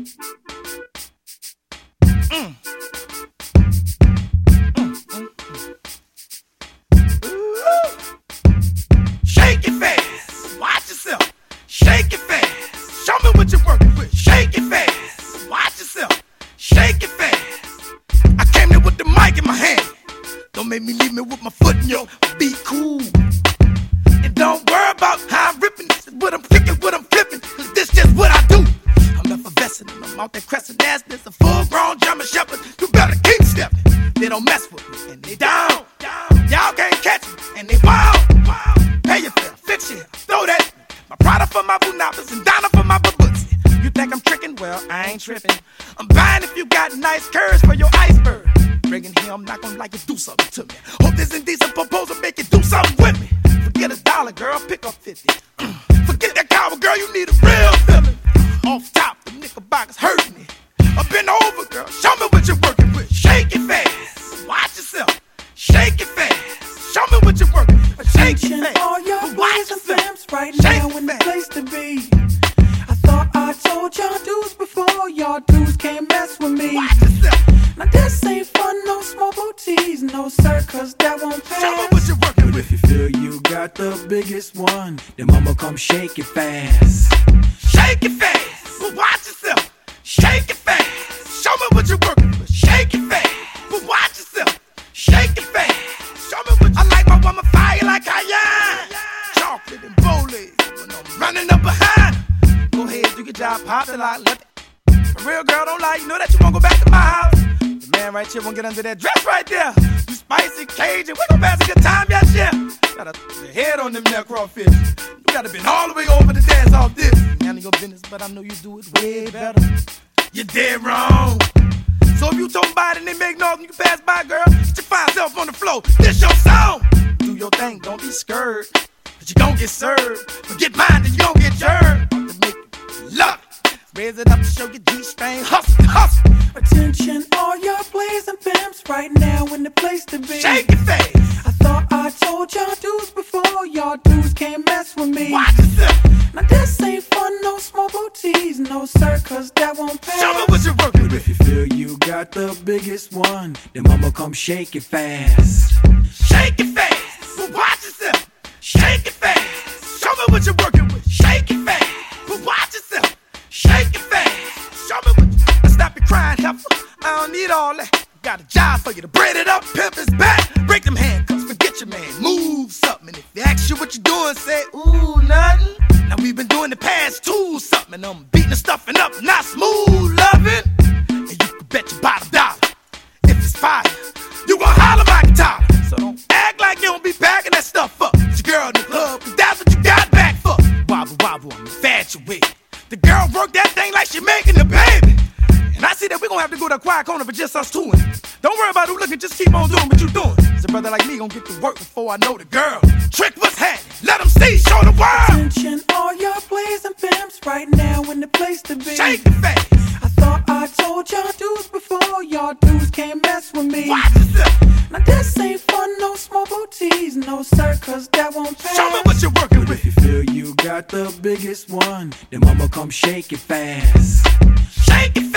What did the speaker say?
Mm. Shake it fast, watch yourself. Shake it fast, show me what you're working with. Shake it fast, watch yourself. Shake it fast. I came there with the mic in my hand. Don't make me leave me with my foot in your be cool. And don't worry about how I'm ripping. This is what I'm kicking, what I'm flipping. This just what I do. I'm effervescent and I'm out there crescent ass. There's a full-grown German shepherd. You better keep stepping. They don't mess with me and they down. Y'all can't catch me and they wild. Pay your fare, fix your hair, throw that. My Prada for my Bunapas and Donna for my Baboots. You think I'm tricking? Well, I ain't tripping. I'm buying if you got nice curves for your iceberg. Bringing here, I'm not gonna like you do something to me. Hope this indecent proposal make you do something with me. Forget $1, girl, pick up 50. Forget that cowboy, girl, you need a real feeling. Off top, the knickerbockers hurt me. Up and over, girl, show me what you're working with. Shake it fast, watch yourself. Shake it fast, show me what you're working with. Shake it fast, all your watch boys and yourself. fams right Shake now it in the fast. place to be. I thought I told y'all dudes before, y'all dudes can't mess with me. Watch yourself. Now this ain't fun, no small booties, no sir, cause that won't pass. Show me what you're working But with. if you feel you got the biggest one, then mama come shake it fast. Shake it fast, but watch yourself. Shake it fast, show me what you're working with. Shake it fast, but watch yourself. Shake it fast, show me what I like my woman fire like cayenne. Chocolate and bowling when I'm running up behind. Go ahead, do your job, pop the lock, let it. For real girl, don't lie, you know that you won't go back to my house. The man right here won't get under that dress right there. You spicy Cajun, we gon' pass a good time, yes, yeah. Got a head on them neck crawfish. You gotta been all the way over to dance off this. Handle your business, but I know you do it way better. You're dead wrong. So if you talking about it and they make noise and you can pass by, girl, get your fine self on the floor. This your song. Do your thing, don't be scared, cause you gon' get served. Forget mine, then you gon' get jerked. To make you love it. Raise it up to show your G-string. Hustle, hustle. Attention, all your plays and pimps right now in the place to be. Shake it fast. I thought I told y'all dudes before, y'all dudes can't mess with me. Watch yourself. Now this ain't fun, no small booties, no sir, cause that won't pass. Show me what you're working But with. if you feel you got the biggest one, then mama come shake it fast. Shake it fast, but watch yourself. Shake it fast, show me what you're working with. Shake it fast, but watch yourself. Shake it fast, show me what you... Now stop your crying, heifer. I don't need all that. Got a job for you to braid it up, pimp his back. Break them handcuffs, forget your man. Move something. And if they ask you what you doing, say, ooh, nothing. Now we've been doing the past two something. And I'm beating the stuffing up, not smooth loving. And you can bet your bottom dollar. If it's fire, you gon' holler my guitar. So don't act like you don't be packing that stuff up. It's your girl in the club, cause that's what you got back for. Wobble, wobble, I'm infatuated. The girl work that thing like she making the baby. And I see that we gon' have to go to a quiet corner for just us two. Don't worry about who looking, just keep on doing what you doing. So a brother like me gon' get to work before I know the girl. Trick what's happening, let them see, show the world. Attention, all your plays and pimps right now in the place to be. Shake it fast. I thought I told y'all dudes before, y'all dudes can't mess with me. Watch yourself. Now this ain't fun, no small booties, no sir, cause that won't pass. Show me what you're working But with. if you feel you got the biggest one, then mama come shake it fast. Shake it